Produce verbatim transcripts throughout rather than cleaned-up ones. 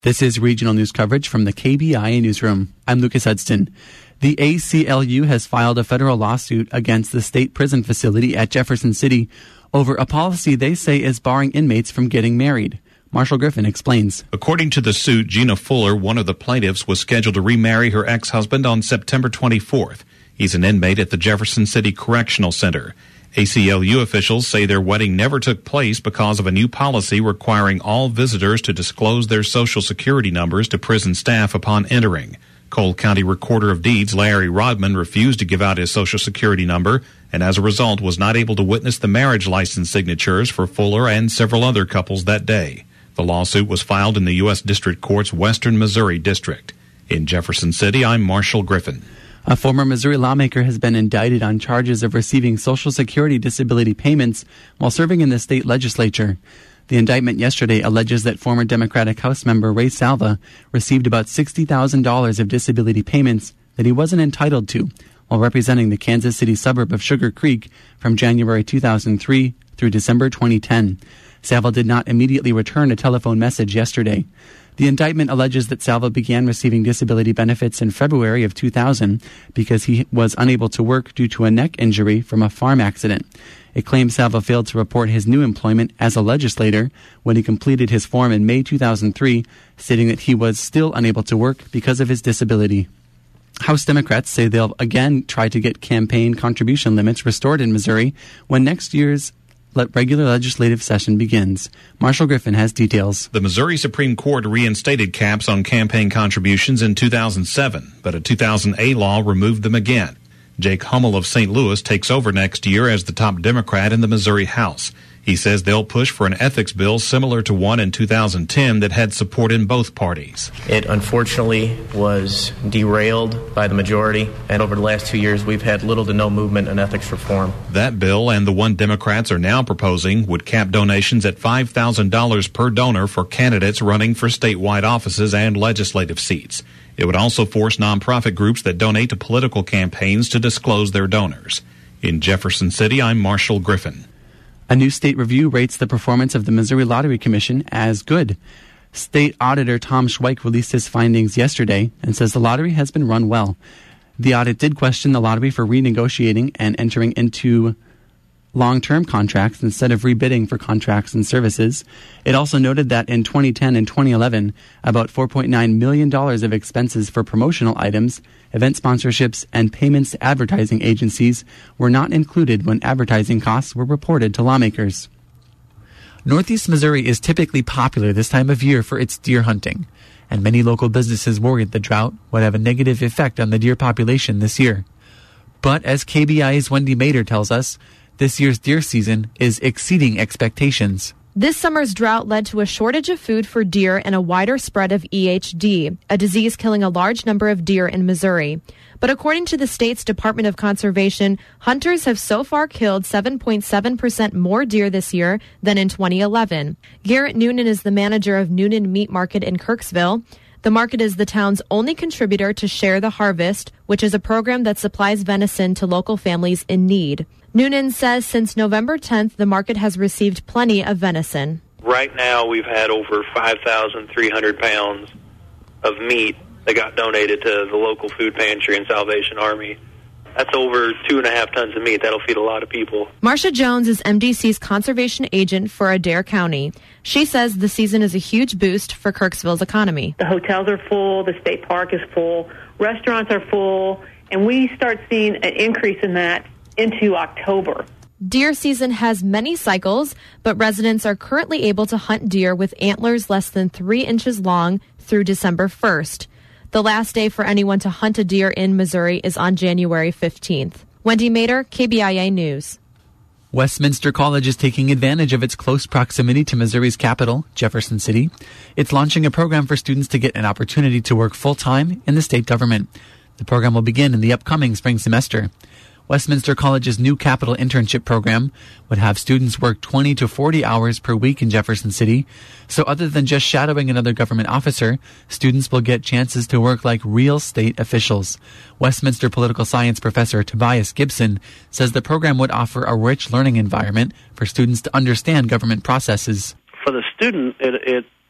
This is regional news coverage from the K B I A newsroom. I'm Lucas Hudson. The A C L U has filed a federal lawsuit against the state prison facility at Jefferson City over a policy they say is barring inmates from getting married. Marshall Griffin explains. According to the suit, Gina Fuller, one of the plaintiffs, was scheduled to remarry her ex-husband on September twenty-fourth. He's an inmate at the Jefferson City Correctional Center. A C L U officials say their wedding never took place because of a new policy requiring all visitors to disclose their Social Security numbers to prison staff upon entering. Cole County Recorder of Deeds Larry Rodman refused to give out his Social Security number and as a result was not able to witness the marriage license signatures for Fuller and several other couples that day. The lawsuit was filed in the U S District Court's Western Missouri District. In Jefferson City, I'm Marshall Griffin. A former Missouri lawmaker has been indicted on charges of receiving Social Security disability payments while serving in the state legislature. The indictment yesterday alleges that former Democratic House member Ray Salva received about sixty thousand dollars of disability payments that he wasn't entitled to while representing the Kansas City suburb of Sugar Creek from January two thousand three through December twenty ten. Salva did not immediately return a telephone message yesterday. The indictment alleges that Salva began receiving disability benefits in February of two thousand because he was unable to work due to a neck injury from a farm accident. It claims Salva failed to report his new employment as a legislator when he completed his form in May two thousand three, stating that he was still unable to work because of his disability. House Democrats say they'll again try to get campaign contribution limits restored in Missouri when next year's regular legislative session begins. Marshall Griffin has details. The Missouri Supreme Court reinstated caps on campaign contributions in two thousand seven, but a two thousand eight law removed them again. Jake Hummel of Saint Louis takes over next year as the top Democrat in the Missouri House. He says they'll push for an ethics bill similar to one in two thousand ten that had support in both parties. It unfortunately was derailed by the majority, and over the last two years we've had little to no movement in ethics reform. That bill and the one Democrats are now proposing would cap donations at five thousand dollars per donor for candidates running for statewide offices and legislative seats. It would also force nonprofit groups that donate to political campaigns to disclose their donors. In Jefferson City, I'm Marshall Griffin. A new state review rates the performance of the Missouri Lottery Commission as good. State Auditor Tom Schweik released his findings yesterday and says the lottery has been run well. The audit did question the lottery for renegotiating and entering into long-term contracts instead of rebidding for contracts and services. It also noted that in twenty ten and twenty eleven, about four point nine million dollars of expenses for promotional items, event sponsorships, and payments to advertising agencies were not included when advertising costs were reported to lawmakers. Northeast Missouri is typically popular this time of year for its deer hunting, and many local businesses worried the drought would have a negative effect on the deer population this year. But as K B I A's Wendy Mader tells us, this year's deer season is exceeding expectations. This summer's drought led to a shortage of food for deer and a wider spread of E H D, a disease killing a large number of deer in Missouri. But according to the state's Department of Conservation, hunters have so far killed seven point seven percent more deer this year than in twenty eleven. Garrett Noonan is the manager of Noonan Meat Market in Kirksville. The market is the town's only contributor to Share the Harvest, which is a program that supplies venison to local families in need. Noonan says since November tenth, the market has received plenty of venison. Right now, we've had over five thousand three hundred pounds of meat that got donated to the local food pantry and Salvation Army. That's over two and a half tons of meat. That'll feed a lot of people. Marcia Jones is M D C's conservation agent for Adair County. She says the season is a huge boost for Kirksville's economy. The hotels are full, the state park is full, restaurants are full, and we start seeing an increase in that into October. Deer season has many cycles, but residents are currently able to hunt deer with antlers less than three inches long through December first. The last day for anyone to hunt a deer in Missouri is on January fifteenth. Wendy Mader, K B I A News. Westminster College is taking advantage of its close proximity to Missouri's capital, Jefferson City. It's launching a program for students to get an opportunity to work full-time in the state government. The program will begin in the upcoming spring semester. Westminster College's new capital internship program would have students work twenty to forty hours per week in Jefferson City. So other than just shadowing another government officer, students will get chances to work like real state officials. Westminster political science professor Tobias Gibson says the program would offer a rich learning environment for students to understand government processes. For the student, it, it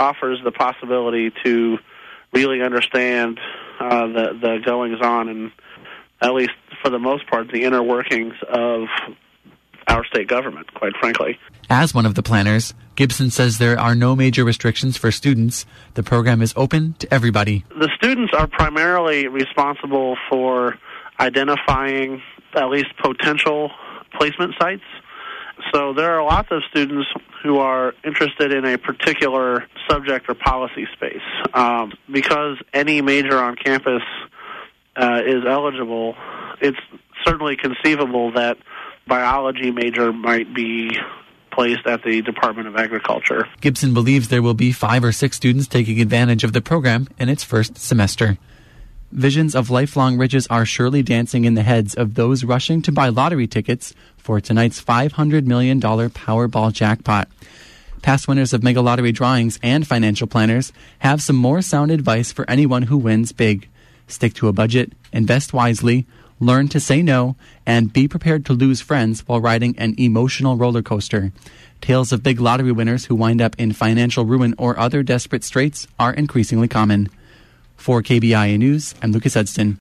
offers the possibility to really understand uh, the, the goings-on and, at least for the most part, the inner workings of our state government, quite frankly. As one of the planners, Gibson says there are no major restrictions for students. The program is open to everybody. The students are primarily responsible for identifying at least potential placement sites. So there are lots of students who are interested in a particular subject or policy space. Um, because any major on campus uh, is eligible, it's certainly conceivable that biology major might be placed at the Department of Agriculture. Gibson believes there will be five or six students taking advantage of the program in its first semester. Visions of lifelong riches are surely dancing in the heads of those rushing to buy lottery tickets for tonight's five hundred million dollars Powerball jackpot. Past winners of mega lottery drawings and financial planners have some more sound advice for anyone who wins big. Stick to a budget, invest wisely, learn to say no, and be prepared to lose friends while riding an emotional roller coaster. Tales of big lottery winners who wind up in financial ruin or other desperate straits are increasingly common. For K B I A News, I'm Lucas Edston.